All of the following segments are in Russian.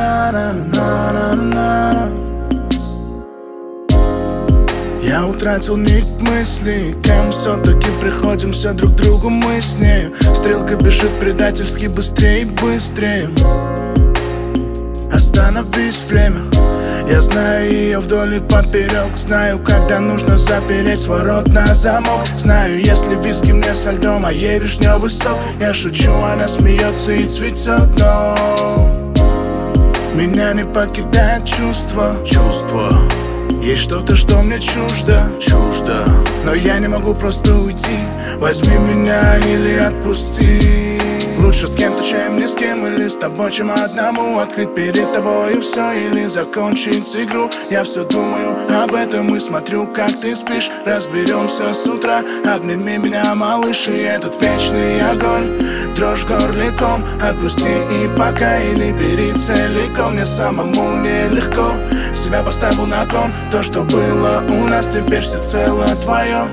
Я утратил нить мыслей, кем все-таки приходимся друг другу мы с нею. Стрелка бежит предательски быстрее и быстрее. Остановись, время. Я знаю ее вдоль и поперек. Знаю, когда нужно запереть свой рот на замок. Знаю, если виски мне со льдом, а ей вишневый сок. Я шучу, она смеется и цветет, но меня не покидает чувство. Есть что-то, что мне чуждо. Но я не могу просто уйти. Возьми меня или отпусти. Лучше с кем-то, чем ни с кем. Или с тобой, чем одному. Открыть перед тобой и все. Или закончить игру. Я все думаю об этом и смотрю, как ты спишь. Разберемся с утра. Обними меня, малыш, и этот вечный огонь. Дрожь горликом. Отпусти и пока. Или бери целиком. Мне самому нелегко. Себя поставил на кон. То, что было у нас, теперь всецело твое.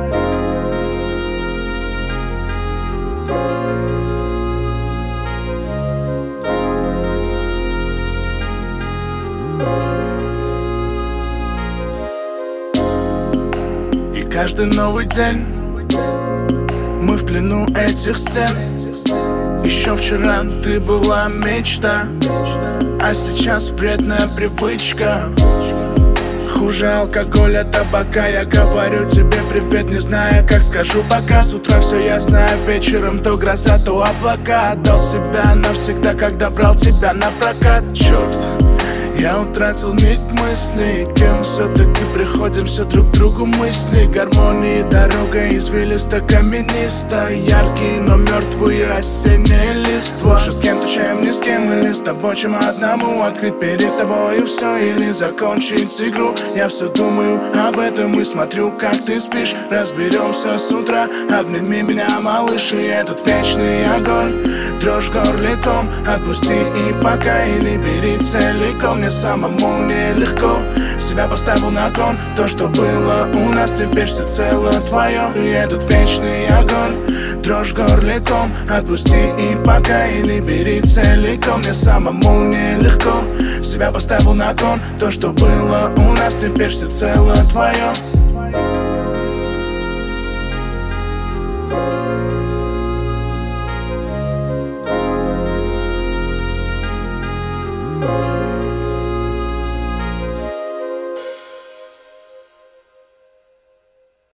И каждый новый день мы в плену этих стен. Еще вчера ты была мечта, а сейчас вредная привычка. Хуже алкоголя, табака. Я говорю тебе привет, не зная, как скажу пока. С утра все ясно, а вечером то гроза, то облака. Отдал себя навсегда, когда брал тебя на прокат. Черт, я утратил нить мыслей, кем все-таки приходимся друг другу мысли. Гармонии дорога извилиста, камениста. Яркие, но мертвые осенние листва. Лучше с кем-то, чем ни с кем. Или с тобой, чем одному. Открыть перед тобой и все. Или закончить игру. Я все думаю об этом и смотрю, как ты спишь. Разберемся с утра. Обними меня, малыш, и этот вечный огонь. Дрожь горликом. Отпусти и пока. Или бери целиком. Мне самому нелегко. Себя поставил на кон. То, что было у нас, теперь всецело твое. И этот вечный огонь. Дрожь горликом. Отпусти и пока. Или бери целиком. Мне самому нелегко. Себя поставил на кон. То, что было у нас, теперь всецело твое.